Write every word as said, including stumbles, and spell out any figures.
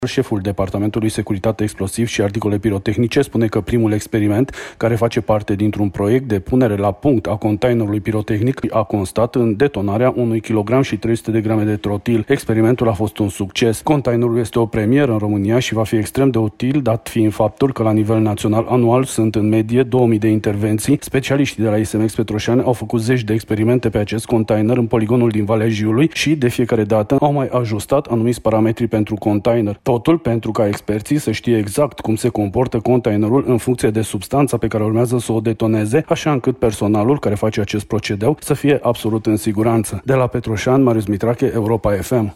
Șeful Departamentului Securitate Explosiv și Articole Pirotehnice spune că primul experiment, care face parte dintr-un proiect de punere la punct a containerului pirotehnic, a constat în detonarea unui kilogram și trei sute de grame de trotil. Experimentul a fost un succes. Containerul este o premieră în România și va fi extrem de util, dat fiind faptul că la nivel național anual sunt în medie două mii de intervenții. Specialiștii de la I S M X Petroșani au făcut zeci de experimente pe acest container în poligonul din Valea Jiului și de fiecare dată au mai ajustat anumiți parametri pentru container. Totul pentru ca experții să știe exact cum se comportă containerul în funcție de substanța pe care urmează să o detoneze, așa încât personalul care face acest procedeu să fie absolut în siguranță. De la Petroșani, Marius Mitrache, Europa F M.